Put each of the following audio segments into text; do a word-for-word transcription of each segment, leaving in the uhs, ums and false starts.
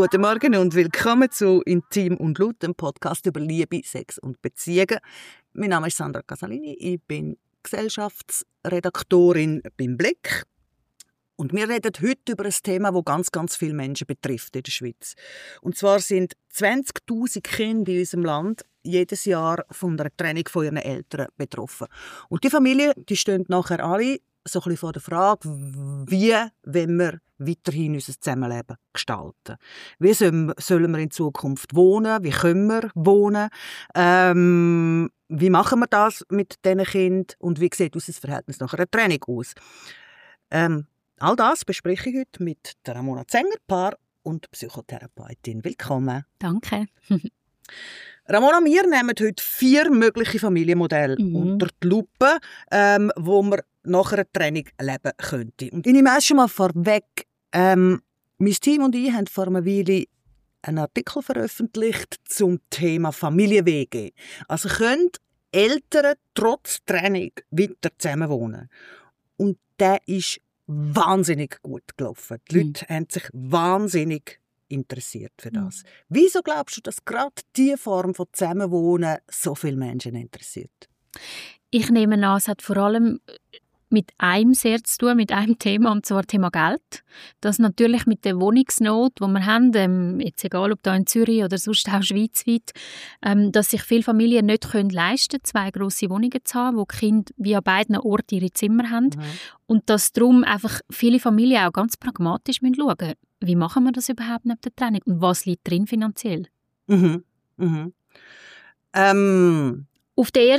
Guten Morgen und willkommen zu «Intim und Laut», dem Podcast über Liebe, Sex und Beziehungen. Mein Name ist Sandra Casalini, ich bin Gesellschaftsredaktorin beim «Blick». Und wir reden heute über ein Thema, das ganz, ganz viele Menschen betrifft in der Schweiz. Und zwar sind zwanzigtausend Kinder in unserem Land jedes Jahr von einer Trennung von ihren Eltern betroffen. Und die Familien, die stehen nachher alle so ein bisschen vor der Frage, wie wollen wir weiterhin unser Zusammenleben gestalten? Wie sollen wir in Zukunft wohnen? Wie können wir wohnen? Ähm, wie machen wir das mit diesen Kindern? Und wie sieht unser Verhältnis nach einer Trennung aus? Ähm, all das bespreche ich heute mit der Ramona Zenger, Paar- und Psychotherapeutin. Willkommen. Danke. Ramona, wir nehmen heute vier mögliche Familienmodelle mhm. unter die Lupe, ähm, wo man nach einer Trennung leben könnte. Und ich nehme erst schon mal vorweg, ähm, mein Team und ich haben vor einer Weile einen Artikel veröffentlicht zum Thema Familien-W G. Also können Eltern trotz Trennung weiter zusammenwohnen. Und der ist wahnsinnig gut gelaufen. Die mhm. Leute haben sich wahnsinnig interessiert für das. Mhm. Wieso glaubst du, dass gerade diese Form von Zusammenwohnen so viele Menschen interessiert? Ich nehme an, es hat vor allem mit einem sehr zu tun, mit einem Thema, und zwar Thema Geld. Das natürlich mit der Wohnungsnot, die wir haben, ähm, jetzt egal ob da in Zürich oder sonst auch schweizweit, ähm, dass sich viele Familien nicht können leisten können, zwei grosse Wohnungen zu haben, wo die Kinder wie an beiden Orten ihre Zimmer haben. Mhm. Und dass darum einfach viele Familien auch ganz pragmatisch schauen müssen, wie machen wir das überhaupt neben der Trennung und was liegt drin finanziell? Mhm. Mhm. Ähm. Auf der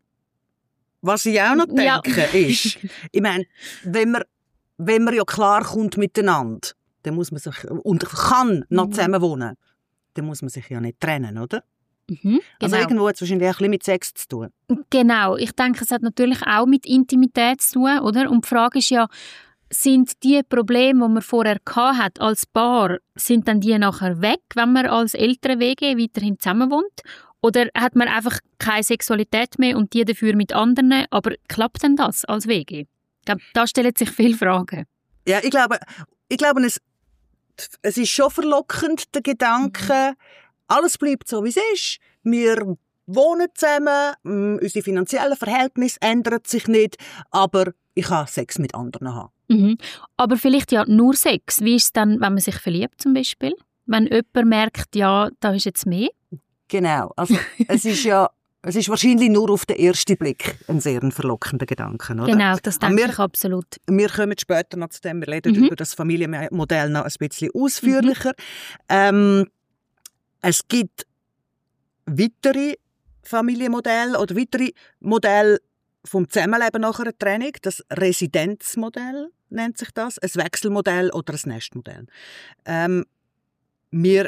Was ich auch noch denke, ja. ist, ich meine, wenn man, wenn man ja klar kommt miteinander, dann muss man sich, und kann noch mhm. zusammen wohnen, dann muss man sich ja nicht trennen, oder? Mhm, genau. Also irgendwo hat es wahrscheinlich auch ein bisschen mit Sex zu tun. Genau, ich denke, es hat natürlich auch mit Intimität zu tun, oder? Und die Frage ist ja, sind die Probleme, die man vorher hatte als Paar, sind dann die nachher weg, wenn man als Eltern-W G weiterhin zusammenwohnt? Oder hat man einfach keine Sexualität mehr und die dafür mit anderen? Aber klappt denn das als W G? Ich glaube, da stellen sich viele Fragen. Ja, ich glaube, ich glaube es, es ist schon verlockend, der Gedanke, mhm. alles bleibt so, wie es ist. Wir wohnen zusammen, unsere finanziellen Verhältnisse ändern sich nicht, aber ich kann Sex mit anderen haben. Mhm. Aber vielleicht ja nur Sex. Wie ist es dann, wenn man sich verliebt zum Beispiel? Wenn jemand merkt, ja, da ist jetzt mehr? Genau. Also, es ist ja, es ist wahrscheinlich nur auf den ersten Blick ein sehr verlockender Gedanke, oder? Genau, das denke wir, ich absolut. Wir kommen später noch zu dem, wir reden mhm. über das Familienmodell noch ein bisschen ausführlicher. Mhm. Ähm, es gibt weitere Familienmodelle oder weitere Modelle vom Zusammenleben nach einer Trennung. Das Residenzmodell nennt sich das, ein Wechselmodell oder ein Nestmodell. Ähm, wir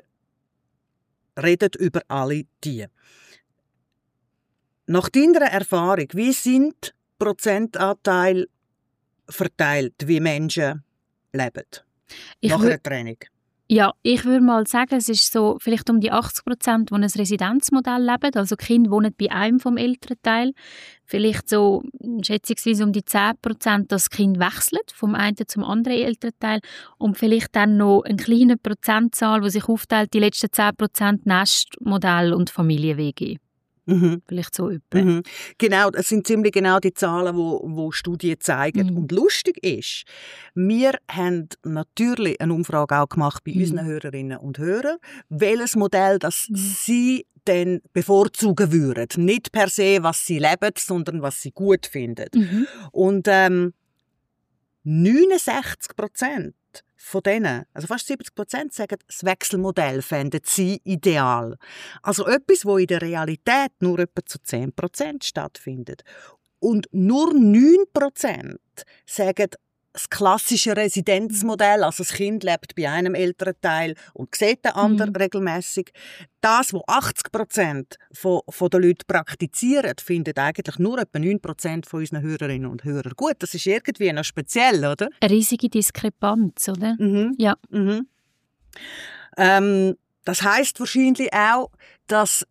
reden über alle die. Nach deiner Erfahrung, wie sind Prozentanteile verteilt, wie Menschen leben ich nach einer Trennung? Ja, ich würde mal sagen, es ist so vielleicht um die achtzig Prozent, die ein Residenzmodell leben. Also die Kinder wohnen bei einem vom Elternteil. Vielleicht so schätzungsweise um die zehn Prozent, dass das Kind wechselt vom einen zum anderen Elternteil. Und vielleicht dann noch eine kleine Prozentzahl, die sich aufteilt, die letzten zehn Prozent Nestmodell und Familien-W G. Mhm. Vielleicht so etwa. Mhm. Genau, das sind ziemlich genau die Zahlen, wo, wo Studien zeigen. Mhm. Und lustig ist, wir haben natürlich eine Umfrage auch gemacht bei mhm. unseren Hörerinnen und Hörern, welches Modell das mhm. sie denn bevorzugen würden. Nicht per se, was sie leben, sondern was sie gut finden. Mhm. Und ähm, neunundsechzig Prozent von denen, also fast siebzig Prozent, sagen, das Wechselmodell fänden sie ideal. Also etwas, das in der Realität nur etwa zu zehn Prozent stattfindet. Und nur neun Prozent sagen, das klassische Residenzmodell, also das Kind lebt bei einem Elternteil und sieht den anderen mhm. regelmässig. Das, was achtzig Prozent von, von den Leuten praktizieren, findet eigentlich nur etwa neun Prozent von unseren Hörerinnen und Hörern gut. Das ist irgendwie noch speziell, oder? Eine riesige Diskrepanz, oder? Mhm. Ja. Mhm. Ähm, das heisst wahrscheinlich auch, dass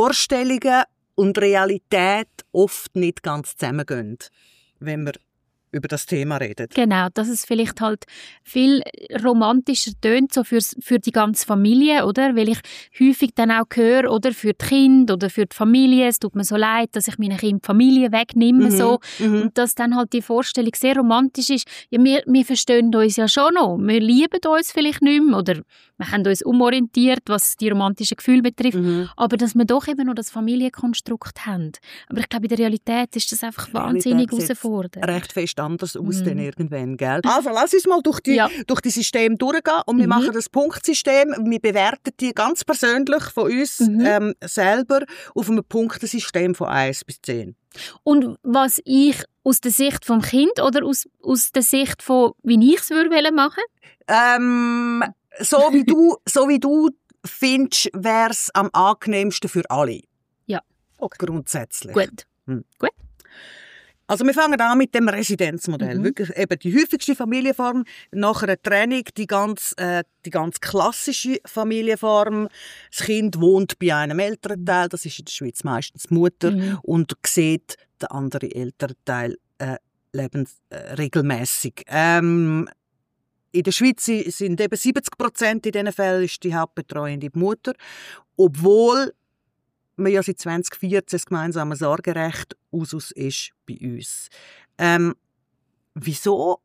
Vorstellungen und Realität oft nicht ganz zusammengehen, wenn man über das Thema reden. Genau, dass es vielleicht halt viel romantischer tönt, so für, für die ganze Familie, oder? Weil ich häufig dann auch höre, oder, für die Kinder oder für die Familie, es tut mir so leid, dass ich meinen Kindern die Familie wegnehme, Mhm. so. Mhm. Und dass dann halt die Vorstellung sehr romantisch ist, ja, wir, wir verstehen uns ja schon noch, wir lieben uns vielleicht nicht mehr, oder wir haben uns umorientiert, was die romantischen Gefühle betrifft, Mhm. aber dass wir doch eben noch das Familienkonstrukt haben. Aber ich glaube, in der Realität ist das einfach wahnsinnig Realität sieht herausfordernd. recht fest anders aus Mhm. denn irgendwann, gell? Also lass uns mal durch die, Ja. durch die Systeme durchgehen und wir Mhm. machen das Punktsystem. Wir bewerten die ganz persönlich von uns Mhm. ähm, selber auf einem Punktesystem von eins bis zehn. Und was ich aus der Sicht vom Kind oder aus, aus der Sicht von, wie ich es würde machen? Ähm, so wie du, so wie du findest, wäre es am angenehmsten für alle. Ja. Okay. Grundsätzlich. Gut. Hm. Gut. Also wir fangen an mit dem Residenzmodell. Mhm. Wirklich eben die häufigste Familienform, nach einer Trennung die ganz, äh, die ganz klassische Familienform. Das Kind wohnt bei einem Elternteil, das ist in der Schweiz meistens die Mutter, Mhm. und sieht den anderen Elternteil äh, lebens, äh, regelmässig. Ähm, in der Schweiz sind eben siebzig Prozent in diesen Fällen ist die Hauptbetreuende die Mutter, obwohl wir ja seit zwanzig vierzehn das gemeinsame Sorgerecht Usus ist bei uns. Ähm, wieso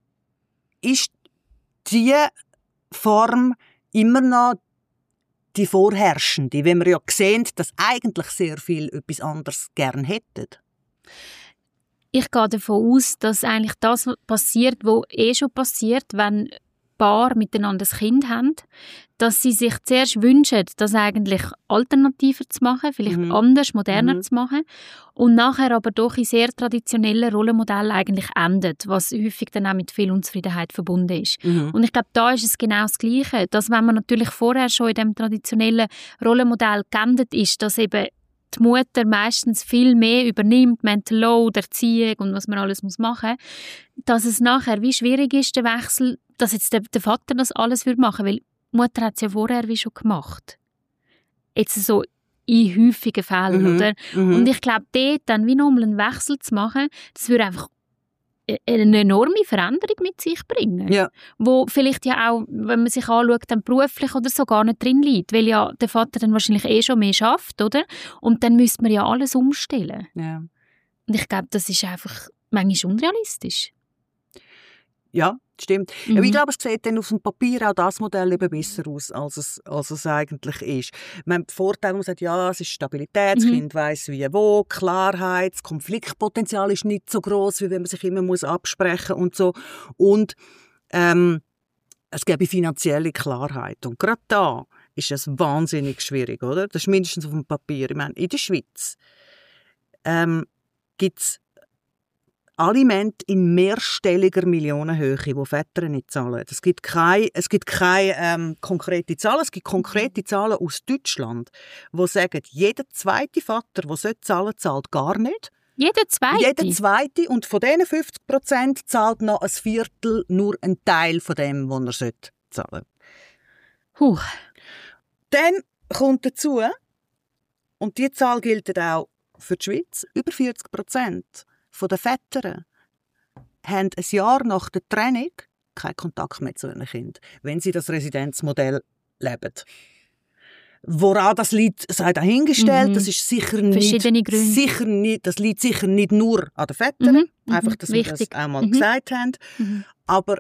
ist diese Form immer noch die vorherrschende, wenn wir ja sehen, dass eigentlich sehr viel etwas anderes gern hätten? Ich gehe davon aus, dass eigentlich das passiert, was eh schon passiert, wenn Paar miteinander ein Kind haben, dass sie sich zuerst wünschen, das eigentlich alternativer zu machen, vielleicht Mhm. anders, moderner Mhm. zu machen und nachher aber doch in sehr traditionellen Rollenmodellen eigentlich endet, was häufig dann auch mit viel Unzufriedenheit verbunden ist. Mhm. Und ich glaube, da ist es genau das Gleiche, dass wenn man natürlich vorher schon in dem traditionellen Rollenmodell geendet ist, dass eben die Mutter meistens viel mehr übernimmt, Mental Load, Erziehung und was man alles machen muss, dass es nachher wie schwierig ist, der Wechsel, dass jetzt der, der Vater das alles machen würde, weil die Mutter hat es ja vorher wie schon gemacht. Jetzt so in häufigen Fällen, Mhm. oder? Mhm. Und ich glaube, dort dann wie nochmal einen Wechsel zu machen, das würde einfach eine enorme Veränderung mit sich bringen. Ja. Wo vielleicht ja auch, wenn man sich anschaut, dann beruflich oder so gar nicht drin liegt, weil ja der Vater dann wahrscheinlich eh schon mehr schafft, oder? Und dann müsste man ja alles umstellen. Ja. Und ich glaube, das ist einfach manchmal unrealistisch. Ja, stimmt. Mhm. Aber ich glaube, es sieht dann auf dem Papier auch das Modell eben besser aus, als es, als es eigentlich ist. Man hat den Vorteil, man sagt, ja, es ist Stabilität, das Mhm. Kind weiss wie wo, Klarheit, das Konfliktpotenzial ist nicht so groß, wie wenn man sich immer muss absprechen und so. Und ähm, es gäbe finanzielle Klarheit. Und gerade da ist es wahnsinnig schwierig, oder? Das ist mindestens auf dem Papier. Ich meine, in der Schweiz ähm, gibt es Alimente in mehrstelliger Millionenhöhe, die Väter nicht zahlen. Es gibt keine, es gibt keine ähm, konkrete Zahlen. Es gibt konkrete Zahlen aus Deutschland, die sagen, jeder zweite Vater, der zahlen sollte, zahlt gar nicht. Jeder Zweite? Jeder zweite. Und von diesen fünfzig Prozent zahlt noch ein Viertel nur einen Teil von dem, was er zahlen sollte. Huh. Dann kommt dazu, und diese Zahl gilt auch für die Schweiz, über vierzig Prozent von den Vätern haben ein Jahr nach der Trennung keinen Kontakt mehr zu ihren Kindern, wenn sie das Residenzmodell leben. Woran das liegt, sei dahingestellt. Mhm. Das ist sicher nicht, Verschiedene Gründe. sicher nicht, das liegt sicher nicht nur an den Vätern. Mhm. Mhm. Einfach, dass wir Wichtig. das auch mal Mhm. gesagt haben. Mhm. Aber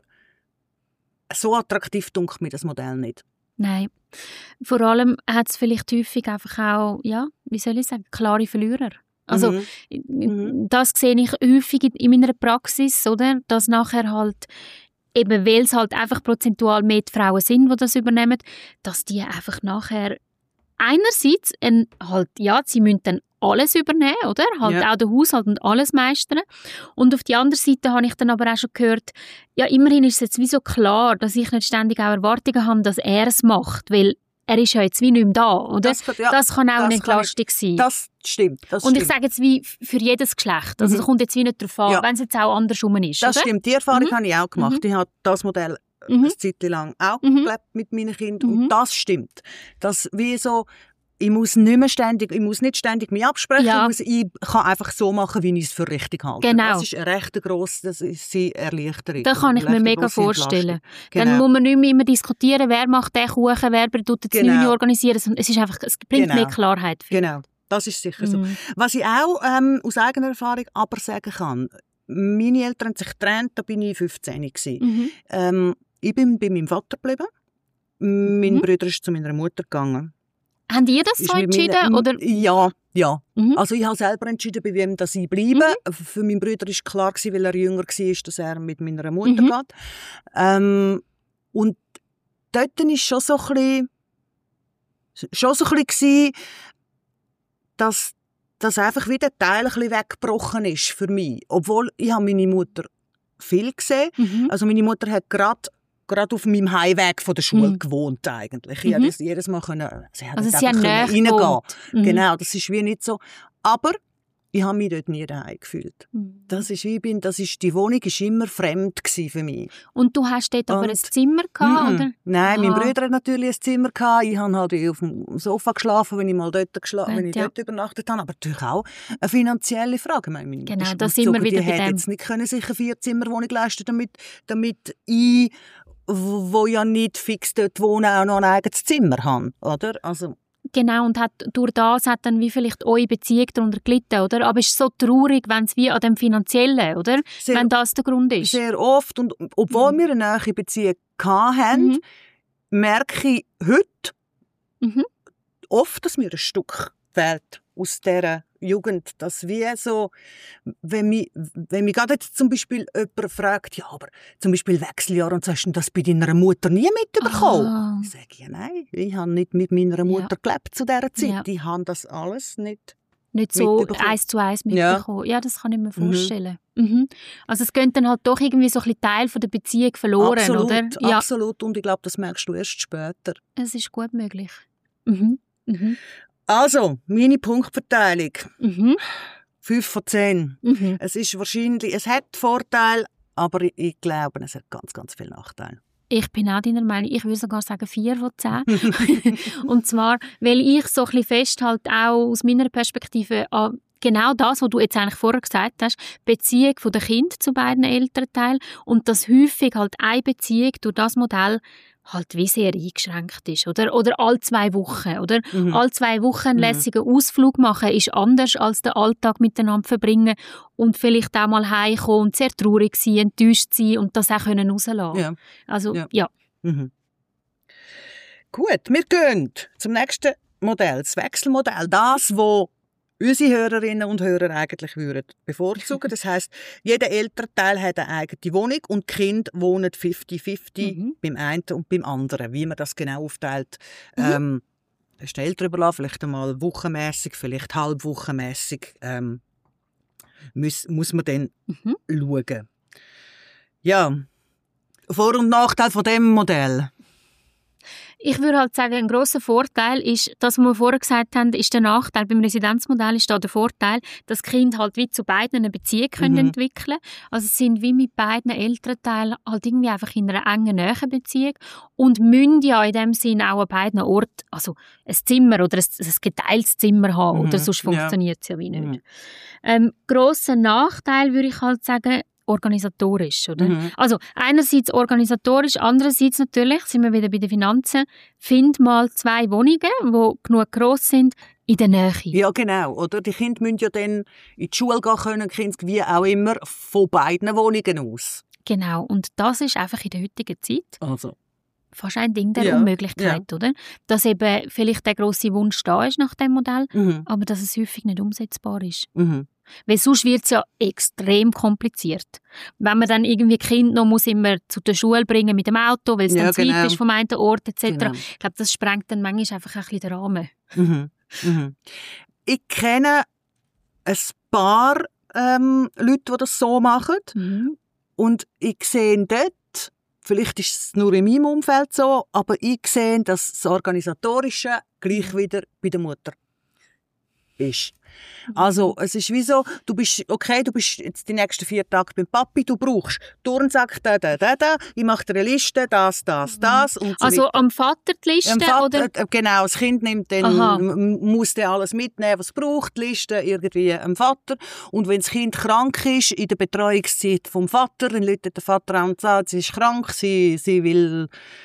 so attraktiv dunkt mir das Modell nicht. Nein. Vor allem hat es vielleicht häufig einfach auch, ja, wie soll ich sagen, klare Verlierer. Also Mhm. Mhm. das sehe ich häufig in meiner Praxis, oder? Dass nachher halt, eben weil es halt einfach prozentual mehr die Frauen sind, die das übernehmen, dass die einfach nachher einerseits ein, halt, ja, sie müssen dann alles übernehmen, oder? Halt Ja. auch den Haushalt und alles meistern. Und auf die andere Seite habe ich dann aber auch schon gehört, ja, immerhin ist es jetzt wie so klar, dass ich nicht ständig auch Erwartungen habe, dass er es macht, weil er ist ja jetzt wie nicht mehr da, oder? Das kann- ja, das kann auch das eine kann Entlastung sein. Das stimmt. Das Und ich stimmt. sage jetzt wie für jedes Geschlecht. Also Mhm. es kommt jetzt wie nicht darauf an, Ja. wenn es jetzt auch andersrum ist. Das oder? stimmt. Die Erfahrung Mhm. habe ich auch gemacht. Mhm. Ich habe das Modell Mhm. eine Zeit lang auch Mhm. gelebt mit meinen Kindern. Mhm. Und das stimmt. Das wie so, ich muss nicht mehr ständig, ich muss nicht ständig mich absprechen, Ja. ich, muss, ich kann einfach so machen, wie ich es für richtig halte. Genau. Das ist eine recht grosse das ist die Erleichterung. Das kann ich mir Eine mega grosse vorstellen. Entlastung. Dann Genau. muss man nicht mehr immer diskutieren, wer macht den Kuchen, wer tut das Genau. neun organisieren. Es, ist einfach, es bringt Genau. mehr Klarheit. Genau, das ist sicher so. Mhm. Was ich auch ähm, aus eigener Erfahrung aber sagen kann, meine Eltern haben sich getrennt, da bin ich fünfzehn gewesen. Mhm. Ähm, ich bin bei meinem Vater geblieben. Mein Mhm. Bruder ist zu meiner Mutter gegangen. Haben die das Ist so mit entschieden? meinen- Oder? Ja, ja. Mhm. Also ich habe selber entschieden, bei wem dass ich bleibe. Für meinen Bruder war klar, weil er jünger war, dass er mit meiner Mutter Mhm. geht. Ähm, und dort war es schon so ein bisschen, schon so ein bisschen, dass, dass einfach wieder ein Teil ein bisschen weggebrochen ist für mich. Obwohl ich habe meine Mutter viel gesehen. Mhm. Also meine Mutter hat gerade gerade auf meinem Heimweg von der Schule Mhm. gewohnt eigentlich. Ich Mhm. konnte das jedes Mal können, sie hat Also dort sie haben einfach näher können reingehen. gewohnt. Mhm. Genau, das ist wie nicht so. Aber ich habe mich dort nie daheim gefühlt. Mhm. Das ist wie ich bin, das ist die Wohnung ist immer fremd gsi für mich. Und du hast dort aber Und- ein Zimmer gehabt, Mhm. oder? Nein, mein Aha. Bruder hat natürlich ein Zimmer gehabt. Ich habe halt auf dem Sofa geschlafen, wenn ich mal dort geschlafen, wenn ich Ja. dort übernachtet habe. Aber natürlich auch eine finanzielle Frage. Ich meine, meine Genau, Mutter ist da sind wir ausgezogen, wieder die bei hätte dem. jetzt nicht können sich eine Vierzimmerwohnung leisten, damit, damit ich, wo wo ja nicht fix dort wohne, auch noch ein eigenes Zimmer habe, oder? Also Genau, und hat, durch das hat dann wie vielleicht eure Beziehung darunter gelitten, oder? Aber es ist so traurig, wenn es wie an dem Finanziellen, oder? Sehr- wenn das der Grund ist. sehr oft. Und obwohl Mhm. wir eine nahe Beziehung hatten, Mhm. merke ich heute Mhm. oft, dass mir ein Stück fehlt aus dieser Jugend. Dass wie so, wenn mich, wenn mich gerade jetzt zum Beispiel jemand fragt, ja, aber zum Beispiel Wechseljahr und so, hast du das bei deiner Mutter nie mitbekommen? Ah. Ich sage, ja, nein, ich habe nicht mit meiner Mutter gelebt zu dieser Zeit. Ja. Ich habe das alles nicht. Nicht so mitbekommen. eins zu eins Ja. mitbekommen. Ja. das kann ich mir vorstellen. Mhm. Also es geht dann halt doch irgendwie so ein bisschen Teil von der Beziehung verloren, absolut, oder? Ja, absolut. Und ich glaube, das merkst du erst später. es ist gut möglich. Mhm. Mhm. Also, meine Punktverteilung. Mhm. fünf von zehn. Mhm. Es ist wahrscheinlich, es hat Vorteile, aber ich, ich glaube, es hat ganz, ganz viele Nachteile. Ich bin auch deiner Meinung. Ich würde sogar sagen vier von zehn. Und zwar, weil ich so ein bisschen festhalte, auch aus meiner Perspektive, an genau das, was du jetzt eigentlich vorher gesagt hast, Beziehung der Kinder zu beiden Elternteilen und dass häufig halt eine Beziehung durch das Modell halt wie sehr eingeschränkt ist, oder? Oder alle zwei Wochen, oder? Mhm. Alle zwei Wochen einen lässigen Ausflug machen ist anders als den Alltag miteinander verbringen und vielleicht auch mal heimkommen und sehr traurig sein, enttäuscht sein und das auch können rauslassen. Ja. Also, Ja. ja. Mhm. Gut, wir gehen zum nächsten Modell, das Wechselmodell. Das, wo unsere Hörerinnen und Hörer eigentlich würden bevorzugen. Das heisst, jeder Elternteil hat eine eigene Wohnung und die Kinder wohnen fünfzig fünfzig Mhm. beim einen und beim anderen. Wie man das genau aufteilt, Mhm. ähm, ist der Eltern überlassen, vielleicht einmal wochenmässig, vielleicht halbwochenmässig. Ähm, muss, muss man dann Mhm. schauen. Ja, Vor- und Nachteil von dem Modell. Ich würde halt sagen, ein grosser Vorteil ist, das, was wir vorher gesagt haben, ist der Nachteil. Beim Residenzmodell ist da der Vorteil, dass die Kinder halt wie zu beiden eine Beziehung können Mhm. entwickeln können. Also sie sind wie mit beiden Elternteilen halt irgendwie einfach in einer engen, nahen Beziehung und müssen ja in dem Sinn auch an beiden Orten, also ein Zimmer oder ein, ein geteiltes Zimmer haben, Mhm. oder sonst Ja. funktioniert es ja wie nicht. Mhm. Ähm, grosser Nachteil würde ich halt sagen, organisatorisch, oder? Mhm. Also einerseits organisatorisch, andererseits natürlich, sind wir wieder bei den Finanzen, find mal zwei Wohnungen, die genug gross sind, in der Nähe. Ja, genau. Oder? Die Kinder müssen ja dann in die Schule gehen können, die Kinder wie auch immer, von beiden Wohnungen aus. Genau, und das ist einfach in der heutigen Zeit Also. fast ein Ding der Ja, Unmöglichkeit, oder? Dass eben vielleicht der grosse Wunsch da ist nach dem Modell, Mhm. aber dass es häufig nicht umsetzbar ist. Mhm. Weil sonst wird es ja extrem kompliziert. Wenn man dann irgendwie Kind noch muss immer zu der Schule bringen mit dem Auto, weil es Ja, dann zu weit genau. ist vom einen Ort et cetera. Genau. Ich glaube, das sprengt dann manchmal einfach ein bisschen den Rahmen. Mhm. Mhm. Ich kenne ein paar ähm, Leute, die das so machen. Mhm. Und ich sehe dort, vielleicht ist es nur in meinem Umfeld so, aber ich sehe dass das Organisatorische gleich wieder bei der Mutter ist. Also, es ist wie so, du bist, okay, du bist jetzt die nächsten vier Tage beim Papi, du brauchst Turnsack, da, da, da, da, ich mache dir eine Liste, das, das, das und so Also weiter. am Vater die Liste, Am Vater, oder? äh, genau, das Kind nimmt dann, muss dann alles mitnehmen, was es braucht, die Liste irgendwie am Vater. Und wenn das Kind krank ist, in der Betreuungszeit vom Vater, dann läutet der Vater an und sagt, sie ist krank, sie, sie will,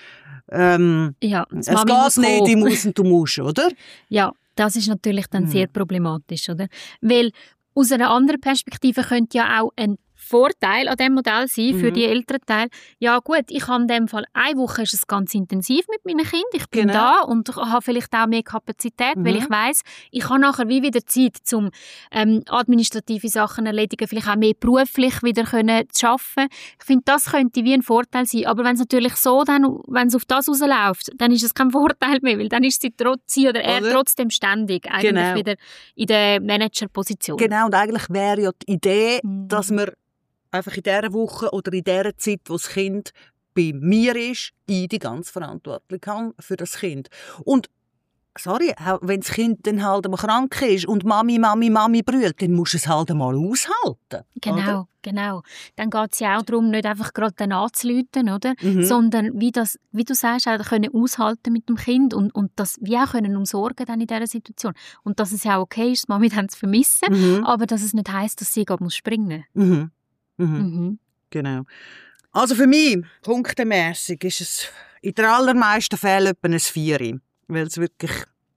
ähm, Ja, es Mami geht muss nicht, kommen. ich muss und du musst, oder? Ja, das ist natürlich dann Mhm. sehr problematisch, oder? Weil aus einer anderen Perspektive könnte ja auch ein Vorteil an diesem Modell sein für Mhm. die älteren Teile. Ja gut, ich habe in dem Fall eine Woche ist es ganz intensiv mit meinen Kindern. Ich bin Genau. da und habe vielleicht auch mehr Kapazität, weil Mhm. ich weiss, ich habe nachher wie wieder Zeit, um ähm, administrative Sachen erledigen, vielleicht auch mehr beruflich wieder können zu arbeiten. Ich finde, das könnte wie ein Vorteil sein. Aber wenn es natürlich so, dann, wenn es auf das rausläuft, dann ist es kein Vorteil mehr, weil dann ist sie, trotz, sie oder er Oder? trotzdem ständig eigentlich Genau. wieder in der Managerposition. Genau, und eigentlich wäre ja die Idee, Mhm. dass man einfach in dieser Woche oder in dieser Zeit, wo das Kind bei mir ist, ich die ganze Verantwortung habe für das Kind. Und sorry, auch wenn das Kind dann halt einmal krank ist und Mami, Mami, Mami brüllt, dann musst du es halt einmal aushalten. Genau, Oder? genau. Dann geht es ja auch darum, nicht einfach gerade dann anzuläuten, oder? Mhm. Sondern wie, das, wie du sagst, auch können aushalten mit dem Kind und, und das wie auch können umsorgen dann in dieser Situation. Und dass es ja auch okay ist, die Mami dann zu vermissen, Mhm. aber dass es nicht heisst, dass sie gerade muss springen Mhm. Mhm. muss. Mhm. Genau. Also für mich, punktemässig, ist es in den allermeisten Fällen etwa ein Vieri, weil es wirklich,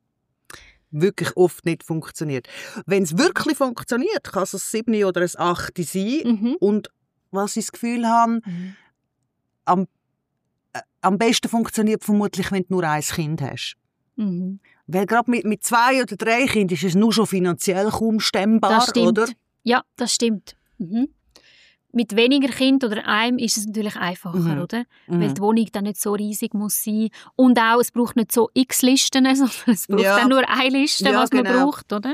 wirklich oft nicht funktioniert. Wenn es wirklich funktioniert, kann es ein Siebni oder ein Achti sein. Mhm. Und was ich das Gefühl habe, Mhm. am, äh, am besten funktioniert vermutlich, wenn du nur ein Kind hast. Mhm. Weil gerade mit, mit zwei oder drei Kindern ist es nur schon finanziell kaum stemmbar, Das stimmt. oder? Ja, das stimmt. Mhm. Mit weniger Kind oder einem ist es natürlich einfacher, Mhm. oder? Mhm. Weil die Wohnung dann nicht so riesig muss sein. Und auch, es braucht nicht so x Listen, sondern es braucht Ja. dann nur eine Liste, Ja, was man genau. braucht, oder?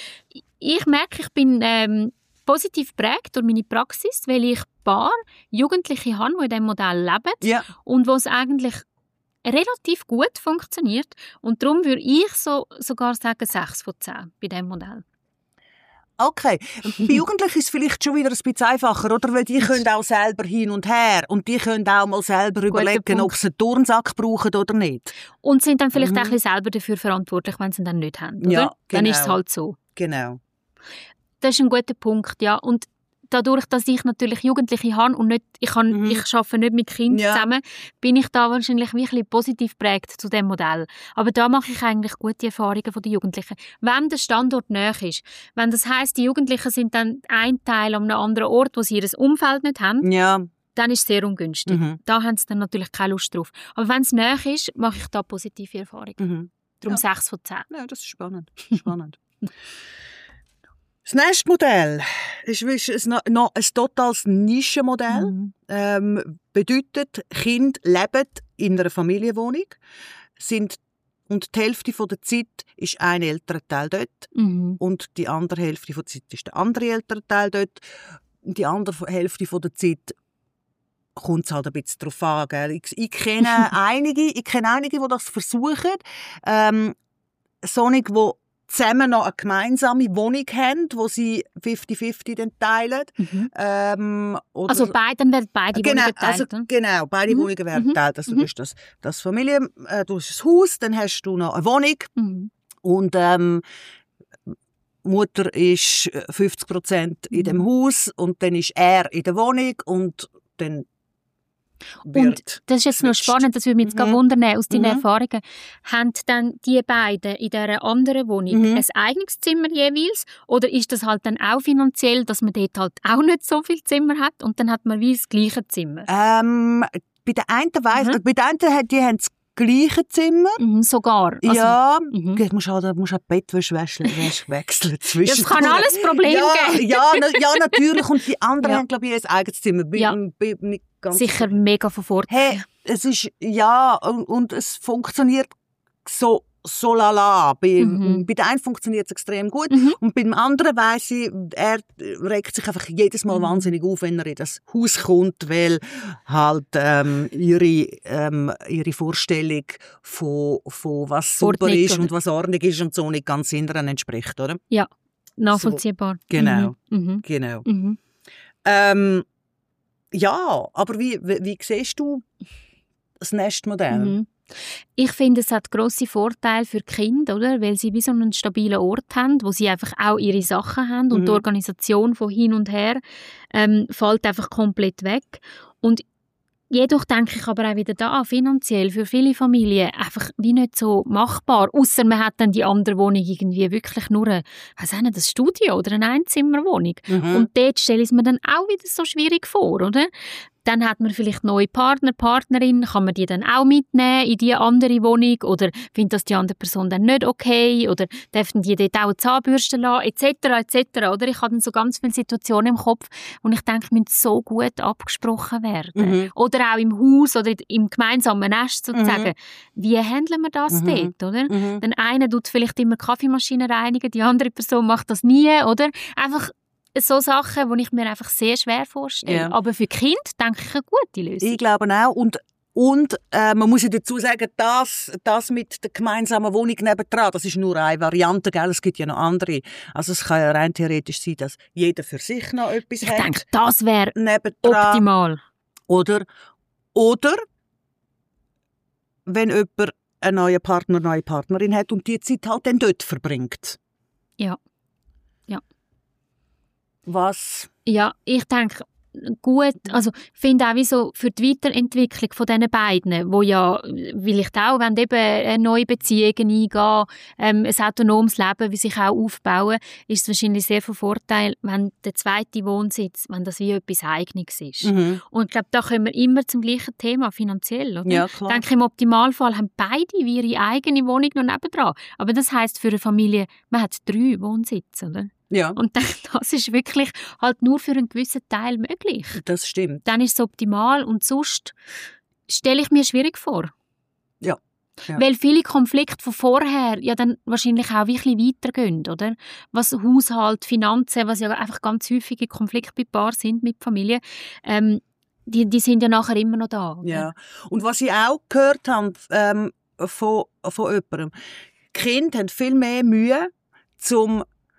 Ich merke, ich bin ähm, positiv geprägt durch meine Praxis, weil ich ein paar Jugendliche habe, die in diesem Modell leben Ja. und wo es eigentlich relativ gut funktioniert. Und darum würde ich so, sogar sagen sechs von zehn bei diesem Modell. Okay. Bei Jugendlichen ist es vielleicht schon wieder ein bisschen einfacher, oder? Weil die können auch selber hin und her. Und die können auch mal selber überlegen, Punkt. ob sie einen Turnsack brauchen oder nicht. Und sind dann vielleicht Mhm. auch ein bisschen selber dafür verantwortlich, wenn sie ihn dann nicht haben, oder? Ja, Dann genau. ist es halt so. Genau. Das ist ein guter Punkt, ja. Und dadurch, dass ich natürlich Jugendliche habe und nicht, ich, kann, Mhm. ich arbeite nicht mit Kindern Ja. zusammen, bin ich da wahrscheinlich wirklich positiv geprägt zu diesem Modell. Aber da mache ich eigentlich gute Erfahrungen von den Jugendlichen. Wenn der Standort nahe ist, wenn das heisst, die Jugendlichen sind dann ein Teil an einem anderen Ort, wo sie ihr Umfeld nicht haben, Ja. dann ist es sehr ungünstig. Mhm. Da haben sie dann natürlich keine Lust drauf. Aber wenn es nahe ist, mache ich da positive Erfahrungen. Mhm. Darum Ja. sechs von zehn. Ja, das ist spannend. Spannend. Das nächste Modell ist, ist ein, noch ein totales Nischenmodell. Mhm. Ähm, bedeutet, Kinder leben in einer Familienwohnung, sind, und die Hälfte der Zeit ist ein älterer Teil dort Mhm. und die andere Hälfte der Zeit ist der andere ältere Teil dort. Und die andere Hälfte der Zeit kommt es halt ein bisschen darauf an. Gell? Ich, ich kenne einige, ich kenne einige, die das versuchen. Ähm, solche, die zusammen noch eine gemeinsame Wohnung haben, wo sie fünfzig fünfzig dann teilen. Mhm. Ähm, oder Also beide, dann werden beide genau, Wohnungen geteilt. also, oder? genau, beide Mhm. Wohnungen werden Mhm. geteilt. Also, Mhm. du hast das, das Familie, äh, du hast ein Haus, dann hast du noch eine Wohnung Mhm. und ähm, Mutter ist fünfzig Prozent in dem Mhm. Haus und dann ist er in der Wohnung und dann Und wird das ist jetzt noch switcht. spannend, das würde mich jetzt Mhm. gerade wundern, aus deinen Mhm. Erfahrungen. Haben dann die beiden in dieser anderen Wohnung Mhm. ein eigenes Zimmer jeweils? Oder ist das halt dann auch finanziell, dass man dort halt auch nicht so viel Zimmer hat und dann hat man wie das gleiche Zimmer? Ähm, bei der einen weiss, Mhm. bei der einen, die haben das gleiche Zimmer. Mhm, sogar. Also, ja, mhm. du musst halt, musst halt die Bettwäsche wechseln, wechseln zwischen. Das kann alles Problem ja, geben. Ja, na, ja, natürlich. Und die anderen Ja. haben, glaube ich, ihr eigenes Zimmer. Bin, Ja. bin nicht ganz Sicher mega von Vorteil. Hey, es ist, ja, und, und es funktioniert so so lala. Bei, Mhm. bei der einen funktioniert es extrem gut Mhm. und beim anderen weiss ich, er regt sich einfach jedes Mal Mhm. wahnsinnig auf, wenn er in das Haus kommt, weil halt ähm, ihre, ähm, ihre Vorstellung von, von was super Ordnung, ist oder? und was ordentlich ist und so nicht ganz inneren entspricht, oder? Ja, nachvollziehbar. Genau. Mhm. Mhm. Genau. Mhm. Ähm, ja, aber wie, wie, wie siehst du das Nestmodell? Mhm. Ich finde, es hat grosse Vorteile für die Kinder, oder? Weil sie wie so einen stabilen Ort haben, wo sie einfach auch ihre Sachen haben und Mhm. die Organisation von hin und her ähm, fällt einfach komplett weg. Und jedoch denke ich aber auch wieder da, finanziell für viele Familien einfach wie nicht so machbar, ausser man hat dann die andere Wohnung irgendwie wirklich nur ein, weiss auch nicht, ein Studio oder eine Einzimmerwohnung. Mhm. Und dort stelle ich es mir dann auch wieder so schwierig vor, oder? Dann hat man vielleicht neue Partner, Partnerin, kann man die dann auch mitnehmen in die andere Wohnung oder findet das die andere Person dann nicht okay oder dürfen die dort auch Zahnbürsten lassen, et cetera et cetera. Oder ich habe dann so ganz viele Situationen im Kopf, wo ich denke, müssen so gut abgesprochen werden. Mhm. Oder auch im Haus oder im gemeinsamen Nest sozusagen. Mhm. Wie handeln wir das Mhm. dort, oder? Mhm. Dann einer tut vielleicht immer die Kaffeemaschine reinigen, die andere Person macht das nie, oder? Einfach so Sachen, die ich mir einfach sehr schwer vorstelle. Ja. Aber für Kind denke ich eine gute Lösung. Ich glaube auch. Und, und äh, man muss ja dazu sagen, das, das mit der gemeinsamen Wohnung nebendran, das ist nur eine Variante, gell? Es gibt ja noch andere. Also es kann ja rein theoretisch sein, dass jeder für sich noch etwas Ich hat. denke, das wäre nebendran. optimal. Oder, oder wenn jemand einen neuen Partner, eine neue Partnerin hat und die Zeit halt dann dort verbringt. Ja. Ja. Was? Ja, ich denke, gut, also ich finde auch wie so für die Weiterentwicklung von diesen beiden, wo ja vielleicht auch, wenn eben eine neue Beziehungen eingehen, ähm, ein autonomes Leben, wie sich auch aufbauen, ist es wahrscheinlich sehr von Vorteil, wenn der zweite Wohnsitz, wenn das wie etwas Eigenes ist. Mhm. Und ich glaube, da kommen wir immer zum gleichen Thema, finanziell. Oder? Ja, Ich klar. denke, im Optimalfall haben beide wie ihre eigene Wohnung noch nebendran. Aber das heisst für eine Familie, man hat drei Wohnsitze, oder? Ja, Und denke, das ist wirklich halt nur für einen gewissen Teil möglich. das stimmt. Dann ist es optimal und sonst stelle ich mir schwierig vor. Ja. Ja. Weil viele Konflikte von vorher ja dann wahrscheinlich auch ein bisschen weitergehen, oder? Was Haushalt, Finanzen, was ja einfach ganz häufige Konflikte bei Paaren sind mit Familie, ähm, die, die sind ja nachher immer noch da. Oder? Ja. Und was ich auch gehört habe ähm, von, von jemandem, die Kinder haben viel mehr Mühe zum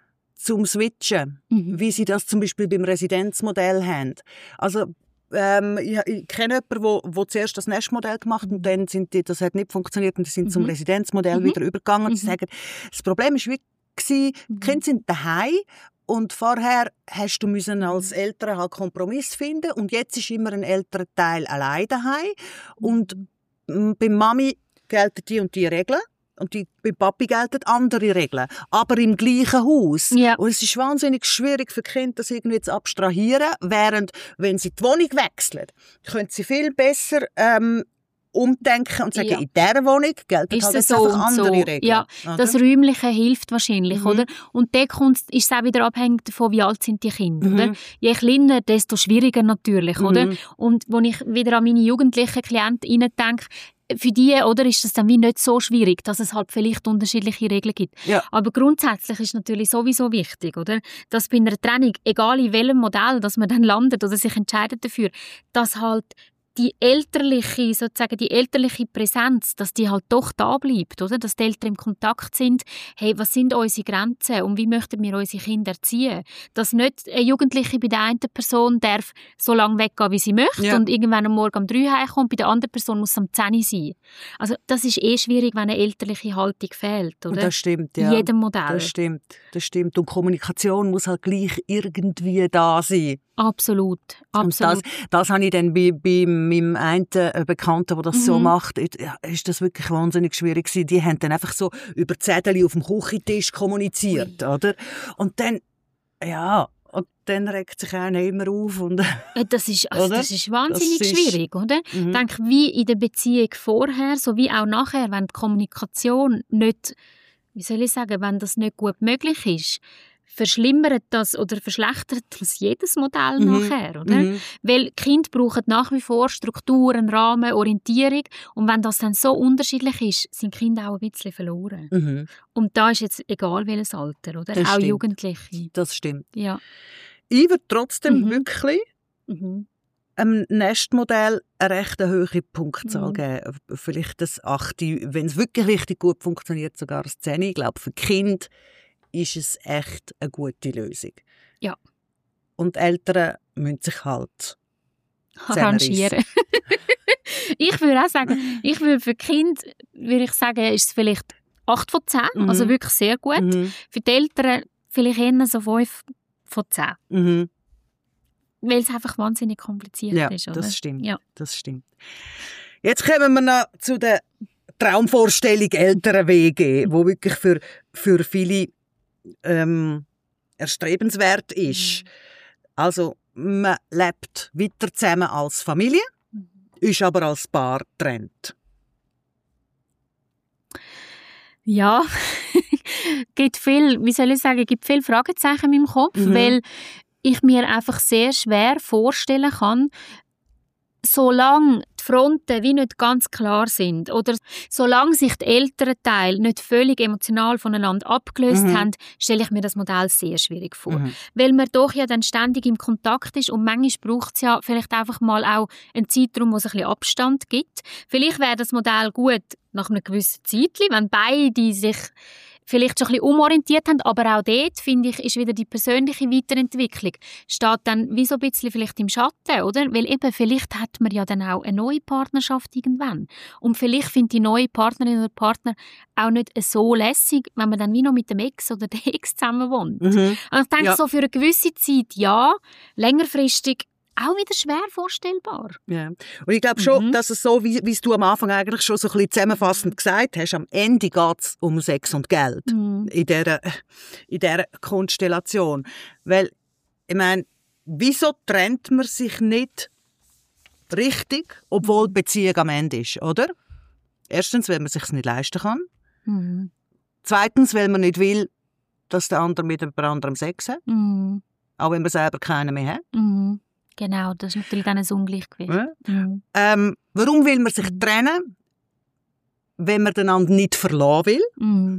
zum Switchen, Mhm. wie sie das zum Beispiel beim Residenzmodell haben. Also ähm, ich, ich kenne jemanden, wo, wo zuerst das Nestmodell gemacht hat und dann sind die, das hat nicht funktioniert und die sind Mhm. zum Residenzmodell Mhm. wieder übergegangen. Und sie Mhm. sagen, das Problem ist wie gewesen, die Mhm. Kinder sind daheim und vorher hast du müssen als Eltern halt Kompromiss finden und jetzt ist immer ein älterer Teil allein daheim und m, bei Mami gelten die und die Regeln. Und die, bei Papi gelten andere Regeln. Aber im gleichen Haus. Ja. Und es ist wahnsinnig schwierig für Kinder, das irgendwie zu abstrahieren. Während, wenn sie die Wohnung wechseln, können sie viel besser ähm, umdenken und sagen, Ja. in dieser Wohnung gelten Ist halt es jetzt so einfach und andere so. Regeln. Ja, oder? das Räumliche hilft wahrscheinlich, Mhm. oder? Und dort kommt, ist es auch wieder abhängig davon, wie alt sind die Kinder, Mhm. oder? Je kleiner, desto schwieriger natürlich, oder? Mhm. Und wenn ich wieder an meine jugendlichen Klientinnen denke, für die, oder, ist das dann wie nicht so schwierig, dass es halt vielleicht unterschiedliche Regeln gibt. Ja. Aber grundsätzlich ist natürlich sowieso wichtig, oder? Dass bei einer Trennung, egal in welchem Modell, dass man dann landet oder sich entscheidet dafür, dass halt die elterliche, sozusagen die elterliche Präsenz, dass die halt doch da bleibt, oder? Dass die Eltern im Kontakt sind. Hey, was sind unsere Grenzen und wie möchten wir unsere Kinder erziehen? Dass nicht eine Jugendliche bei der einen Person darf so lange weggehen, wie sie möchte Ja. und irgendwann am Morgen um drei heimkommt, bei der anderen Person muss es um zehn sein. Also das ist eh schwierig, wenn eine elterliche Haltung fehlt, oder? Das stimmt, In ja. jedem Modell. Das stimmt, das stimmt. Und Kommunikation muss halt gleich irgendwie da sein. Absolut, Und absolut. das, das habe ich dann bei, bei meinem einen äh, Bekannten, der das Mhm. so macht, ja, ist das wirklich wahnsinnig schwierig gewesen. Die haben dann einfach so über Zettel auf dem Küchentisch kommuniziert, oder? Und dann, ja, und dann regt sich einer immer auf und Ja, Das ist, also Oder? das ist wahnsinnig Das ist- schwierig, oder? Mhm. Ich denke, wie in der Beziehung vorher, so wie auch nachher, wenn die Kommunikation nicht, wie soll ich sagen, wenn das nicht gut möglich ist, verschlimmert das oder verschlechtert das jedes Modell Mhm. nachher, oder? Mhm. Weil Kinder brauchen nach wie vor Strukturen, Rahmen, Orientierung und wenn das dann so unterschiedlich ist, sind Kinder auch ein bisschen verloren. Mhm. Und da ist jetzt egal welches Alter, oder? Das auch stimmt. Jugendliche. Das stimmt. Ja. Ich würde trotzdem Mhm. wirklich Mhm. einem Nestmodell eine recht hohe Punktzahl Mhm. geben. Vielleicht das achte, wenn es wirklich richtig gut funktioniert, sogar das zehn. Ich glaube, für Kind ist es echt eine gute Lösung. Ja. Und die Eltern müssen sich halt Arrangieren. Ich würde auch sagen, ich würde für Kind würde ich sagen, ist es vielleicht acht von zehn, Mhm. also wirklich sehr gut. Mhm. Für die Eltern vielleicht eher so fünf von zehn. Mhm. Weil es einfach wahnsinnig kompliziert Ja, ist, oder? das stimmt. Ja. Das stimmt. Jetzt kommen wir noch zu der Traumvorstellung Eltern-W G, wo wirklich für, für viele ähm, erstrebenswert ist. Also man lebt weiter zusammen als Familie, ist aber als Paar getrennt. Ja, gibt viel, wie soll ich sagen, gibt viel Fragezeichen in meinem Kopf, Mhm. weil ich mir einfach sehr schwer vorstellen kann, solange die Fronten wie nicht ganz klar sind oder solange sich die Elternteile nicht völlig emotional voneinander abgelöst Mhm. haben, stelle ich mir das Modell sehr schwierig vor. Mhm. Weil man doch ja dann ständig im Kontakt ist und manchmal braucht es ja vielleicht einfach mal auch einen Zeitraum, wo es ein bisschen Abstand gibt. Vielleicht wäre das Modell gut nach einem gewissen Zeitchen, wenn beide sich vielleicht schon ein bisschen umorientiert haben, aber auch dort, finde ich, ist wieder die persönliche Weiterentwicklung, steht dann wie so ein bisschen vielleicht im Schatten, oder? Weil eben, vielleicht hat man ja dann auch eine neue Partnerschaft irgendwann. Und vielleicht findet die neue Partnerin oder Partner auch nicht so lässig, wenn man dann wie noch mit dem Ex oder der Ex zusammen wohnt. Mhm. Und ich denke, Ja. so für eine gewisse Zeit ja, längerfristig auch wieder schwer vorstellbar. Ja. Und ich glaube schon, Mhm. dass es so, wie, wie es du am Anfang eigentlich schon so ein bisschen zusammenfassend gesagt hast, am Ende geht es um Sex und Geld Mhm. in dieser, in dieser Konstellation. Weil, ich meine, wieso trennt man sich nicht richtig, obwohl die Beziehung am Ende ist, oder? Erstens, weil man es sich nicht leisten kann. Mhm. Zweitens, weil man nicht will, dass der andere mit jemand anderem Sex hat, Mhm. auch wenn man selber keinen mehr hat. Mhm. Genau, das ist natürlich dann ein Ungleichgewicht. Ja. Mhm. Ähm, warum will man sich trennen, wenn man den anderen nicht verlassen will? Mhm.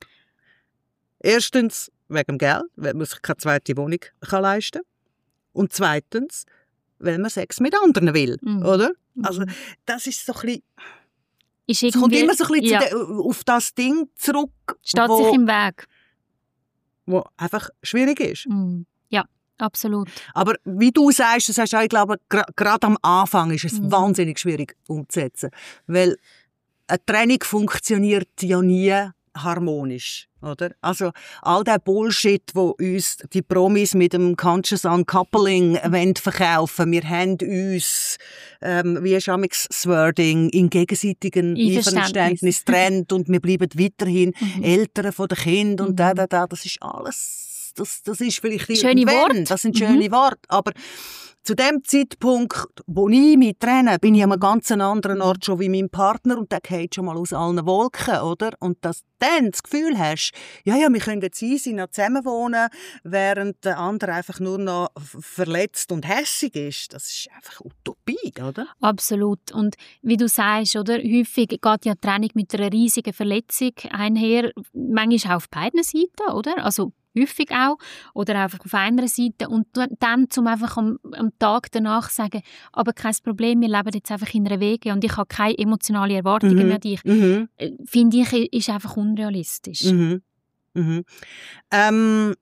Erstens wegen dem Geld, weil man sich keine zweite Wohnung kann leisten kann. Und zweitens, weil man Sex mit anderen will, Mhm. oder? Also das ist so ein bisschen, Ist es kommt irgendwie- immer so ein bisschen ja, zu de, auf das Ding zurück, steht wo, sich im Weg. wo einfach schwierig ist. Mhm. Ja, absolut. Aber wie du sagst, das heißt, ich glaube, gerade gra- am Anfang ist es Mhm. wahnsinnig schwierig umzusetzen, weil eine Trennung funktioniert ja nie harmonisch, oder? Also all der Bullshit, wo uns die Promis mit dem Conscious Uncoupling wollen verkaufen, wir haben uns, ähm, wie ist amix das Wording, in gegenseitigen Einverständnis. Einverständnis trennt und wir bleiben weiterhin Mhm. Eltern von den Kindern und Mhm. da, da, da, das ist alles, das, das ist vielleicht Schöne irgendwann, Worte. das sind Mhm. schöne Worte, aber zu dem Zeitpunkt, wo ich mich trenne, bin ich an einem ganz anderen Ort schon wie mein Partner und der geht schon mal aus allen Wolken, oder? Und dass du dann das Gefühl hast, ja, ja, wir können jetzt easy noch zusammen wohnen, während der andere einfach nur noch f- verletzt und hässig ist, das ist einfach Utopie, oder? Absolut. Und wie du sagst, oder, häufig geht ja die Trennung mit einer riesigen Verletzung einher, manchmal auch auf beiden Seiten, oder? Also häufig auch, oder einfach auf einer Seite und dann zum einfach am, am Tag danach sagen, aber kein Problem, wir leben jetzt einfach in einer Wege und ich habe keine emotionalen Erwartungen Mhm. mehr an dich, Mhm. äh, finde ich, ist einfach unrealistisch. Mhm. Mhm. Ähm,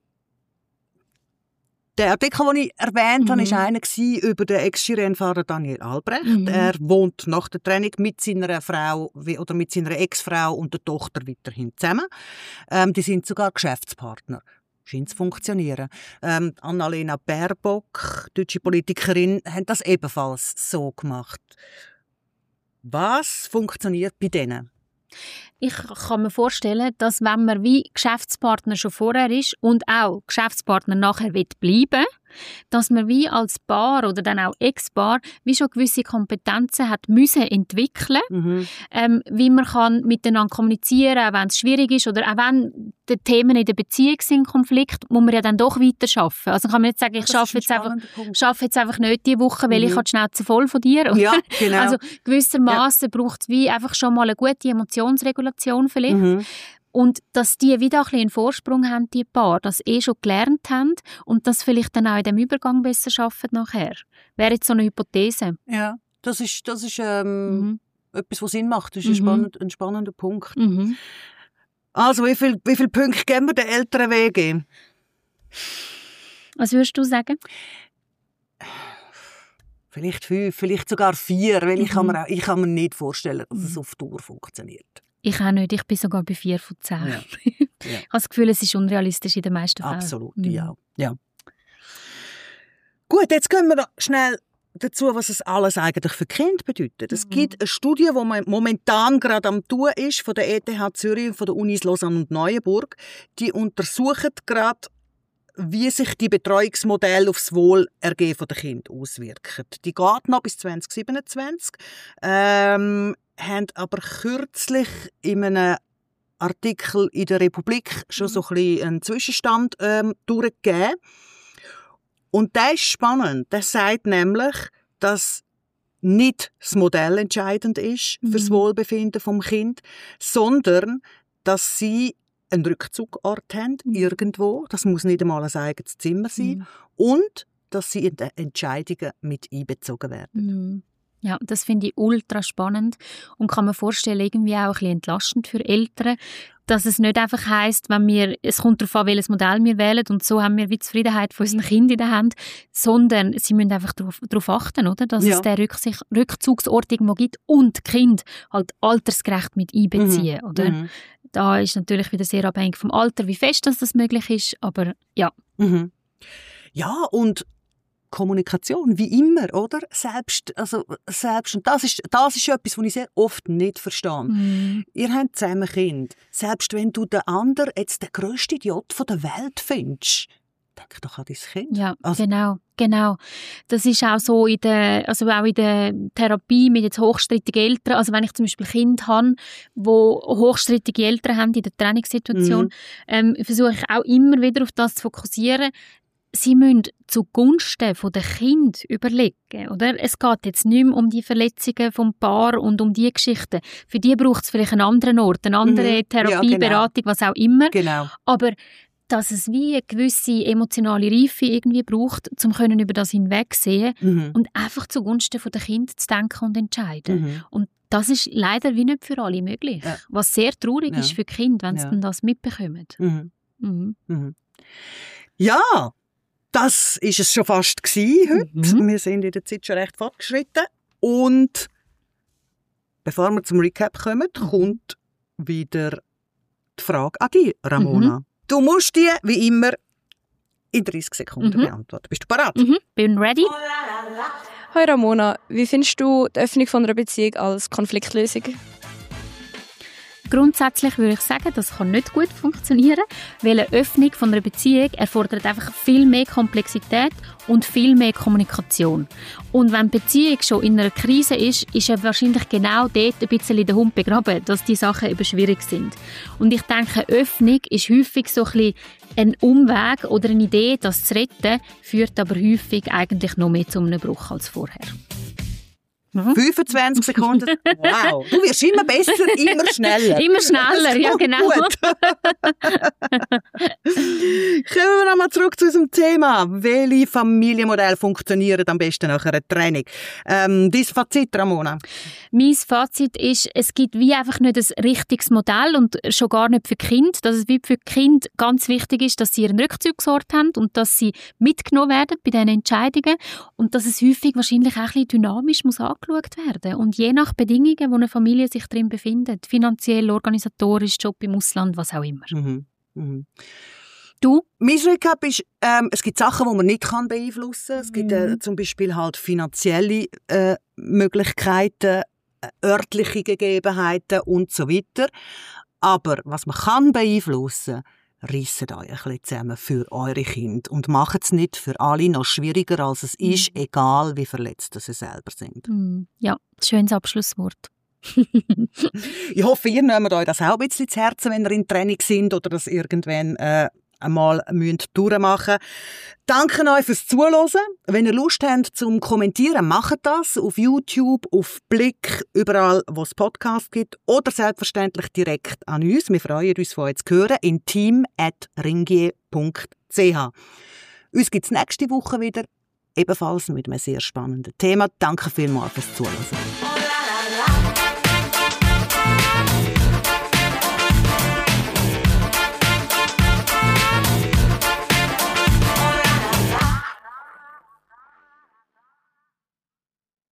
der Artikel, den ich erwähnt Mhm. habe, war einer über den Ex-Skirennfahrer Daniel Albrecht. Mhm. Er wohnt nach der Trennung mit seiner Frau wie- oder mit seiner Ex-Frau und der Tochter weiterhin zusammen. Ähm, die sind sogar Geschäftspartner. Scheint zu funktionieren. Ähm, Annalena Baerbock, deutsche Politikerin, hat das ebenfalls so gemacht. Was funktioniert bei denen? Ich kann mir vorstellen, dass wenn man wie Geschäftspartner schon vorher ist und auch Geschäftspartner nachher bleiben will, dass man wie als Paar oder dann auch Ex-Paar wie schon gewisse Kompetenzen hat müssen entwickeln, Mhm. ähm, wie man kann miteinander kommunizieren, auch wenn es schwierig ist oder auch wenn die Themen in der Beziehung sind, Konflikt, muss man ja dann doch weiter arbeiten. Also kann man nicht sagen, ich Das ist arbeite ein jetzt einfach, spannender Punkt. schaffe jetzt einfach nicht diese Woche, weil Mhm. ich habe die Schnauze voll von dir. Oder? Ja, genau. Also gewissermaßen braucht es wie einfach schon mal eine gute Emotionsregulation vielleicht. Mhm. Und dass die wieder ein bisschen einen Vorsprung haben, die Paar, das eh schon gelernt haben und das vielleicht dann auch in dem Übergang besser schaffen nachher. Wäre jetzt so eine Hypothese. Ja, das ist, das ist ähm, Mhm. etwas, was Sinn macht. Das ist ein, Mhm. spannend, ein spannender Punkt. Mhm. Also, wie viele wie viel Punkte geben wir den älteren W G? Was würdest du sagen? Vielleicht fünf, vielleicht sogar vier, weil ich, Mhm. kann mir, auch- ich kann mir nicht vorstellen, dass es Mhm. auf Dauer funktioniert. Ich auch nicht. Ich bin sogar bei vier von zehn. Ja. Ich Ja. habe das Gefühl, es ist unrealistisch in den meisten Fällen. Absolut, Mhm. ja. ja. Gut, jetzt gehen wir noch schnell dazu, was es alles eigentlich für Kinder bedeutet. Es Mhm. gibt eine Studie, die man momentan gerade am tun ist, von der E T H Zürich und von der Unis Lausanne und Neuenburg. Die untersuchen gerade, wie sich die Betreuungsmodelle auf das Wohlergehen der Kinder auswirken. Die geht noch bis zwanzig siebenundzwanzig, ähm, haben aber kürzlich in einem Artikel in der Republik schon so ein bisschen einen Zwischenstand ähm, durchgegeben. Und der ist spannend. Der sagt nämlich, dass nicht das Modell entscheidend ist für das Mhm. Wohlbefinden des Kindes, sondern dass sie einen Rückzugort haben, Mhm. irgendwo. Das muss nicht einmal ein eigenes Zimmer sein. Mhm. Und dass sie in die Entscheidungen mit einbezogen werden. Mhm. Ja, das finde ich ultra spannend und kann mir vorstellen, irgendwie auch ein bisschen entlastend für Eltern, dass es nicht einfach heisst, wenn wir, es kommt darauf an, welches Modell wir wählen und so haben wir wie Zufriedenheit von unseren Kindern in der Hand, sondern sie müssen einfach darauf, darauf achten, oder? Dass Ja. es den Rücksicht, Rückzugsort irgendwo gibt und die Kinder halt altersgerecht mit einbeziehen, oder? Mhm. Da ist natürlich wieder sehr abhängig vom Alter, wie fest dass das möglich ist, aber ja. Mhm. Ja, und Kommunikation, wie immer, oder? Selbst, also, selbst, und das ist, das ist etwas, was ich sehr oft nicht verstehe. Mhm. Ihr habt zusammen Kinder. Selbst wenn du den anderen jetzt den grössten Idiot von der Welt findest, denk doch an dein Kind. Ja, Also- genau, genau. Das ist auch so in der, also auch in der Therapie mit jetzt hochstrittigen Eltern. Also wenn ich zum Beispiel Kinder habe, wo hochstrittige Eltern haben in der Trainingssituation, Mhm. ähm, versuche ich auch immer wieder auf das zu fokussieren. Sie müssen zugunsten der Kind überlegen, oder? Es geht jetzt nicht mehr um die Verletzungen vom Paar und um die Geschichten. Für die braucht es vielleicht einen anderen Ort, eine andere Mhm. Therapie, Ja, genau. Beratung, was auch immer. Genau. Aber dass es wie eine gewisse emotionale Reife irgendwie braucht, um können über das hinwegsehen Mhm. und einfach zugunsten der Kinder zu denken und entscheiden. Mhm. Und das ist leider wie nicht für alle möglich. Ja. Was sehr traurig Ja. ist für die Kinder, wenn sie Ja. dann das mitbekommen. Mhm. Mhm. Mhm. Ja, das ist es schon fast gewesen heute. Mhm. Wir sind in der Zeit schon recht fortgeschritten. Und bevor wir zum Recap kommen, kommt wieder die Frage an dich, Ramona. Mhm. Du musst die, wie immer, in dreißig Sekunden Mhm. beantworten. Bist du bereit? Mhm. Bin ready. Hoi Ramona, wie findest du die Öffnung von einer Beziehung als Konfliktlösung? Grundsätzlich würde ich sagen, das kann nicht gut funktionieren, weil eine Öffnung von einer Beziehung erfordert einfach viel mehr Komplexität und viel mehr Kommunikation. Und wenn die Beziehung schon in einer Krise ist, ist ja wahrscheinlich genau dort ein bisschen der Hund begraben, dass die Sachen eben schwierig sind. Und ich denke, Öffnung ist häufig so ein bisschen ein Umweg oder eine Idee, das zu retten, führt aber häufig eigentlich noch mehr zu einem Bruch als vorher. Mhm. fünfundzwanzig Sekunden. Wow. Du wirst immer besser, immer schneller. Immer schneller, Das ja kommt genau. gut. Kommen wir nochmal zurück zu unserem Thema. Welche Familienmodelle funktionieren am besten nach einer Trennung? Ähm, dein Fazit, Ramona? Mein Fazit ist, es gibt wie einfach nicht ein richtiges Modell und schon gar nicht für die Kinder. Dass es wie für die Kinder ganz wichtig ist, dass sie ihren Rückzugsort haben und dass sie mitgenommen werden bei diesen Entscheidungen und dass es häufig wahrscheinlich auch ein bisschen dynamisch muss angeschaut werden. Und je nach Bedingungen, wo eine Familie sich drin befindet, finanziell, organisatorisch, Job im Ausland, was auch immer. Mhm. Mhm. Du? Mein Recap ist, ähm, es gibt Sachen, die man nicht kann beeinflussen kann. Es gibt äh, Mhm. zum Beispiel halt finanzielle äh, Möglichkeiten, äh, örtliche Gegebenheiten und so weiter. Aber was man kann beeinflussen, Reisset euch ein bisschen zusammen für eure Kinder und macht es nicht für alle noch schwieriger, als es mhm. ist, egal wie verletzt sie selber sind. Ja, schönes Abschlusswort. Ich hoffe, ihr nehmt euch das auch ein bisschen zu Herzen, wenn ihr in Training sind oder das irgendwann äh, einmal durchmachen müsst. Danke euch fürs Zuhören. Wenn ihr Lust habt zum Kommentieren, macht das auf YouTube, auf Blick, überall, wo es Podcasts gibt oder selbstverständlich direkt an uns. Wir freuen uns, von euch zu hören, in team at ringier punkt c h. Uns gibt es nächste Woche wieder, ebenfalls mit einem sehr spannenden Thema. Danke vielmals fürs Zuhören.